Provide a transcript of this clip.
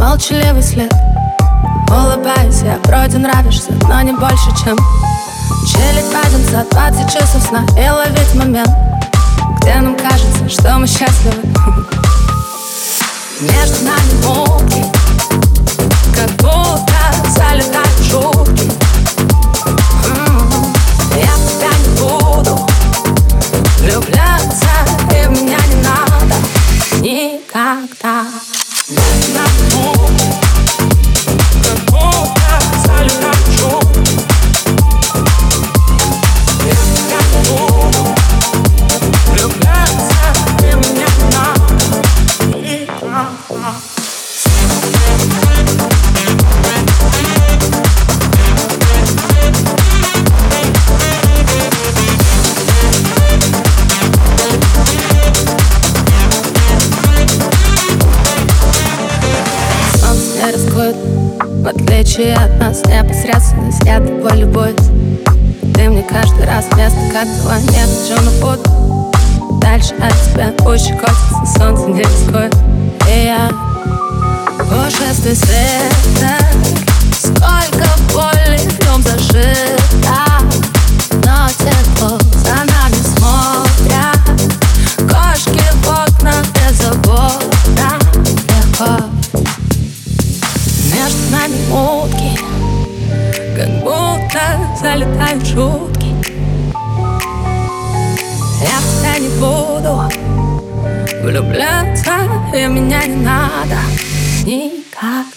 Молчаливый след. Улыбаюсь, я вроде нравишься, но не больше, чем чилить один за 20 часов сна и ловить момент, где нам кажется, что мы счастливы. Между нами муки, как будто залетают шутки. Я в тебя не буду влюбляться, и в меня не надо никогда. Между нами муки, как будто залетают шутки. Я в тебя не буду влюбляться, и в меня не надо никогда. Не рискует, в отличие от нас, непосредственность, я тобой любуюсь. Ты мне каждый раз вместо как дела, не хочу на путь. Дальше от тебя ущекотится, солнце не рискует. И я пушистый света, сколько боли в нем зажито, но тепло за нами смотрят кошки в окна без забора. Легко. Между нами утки, как будто залетают шутки. Я в тебя не буду влюбляться, и меня не надо никак.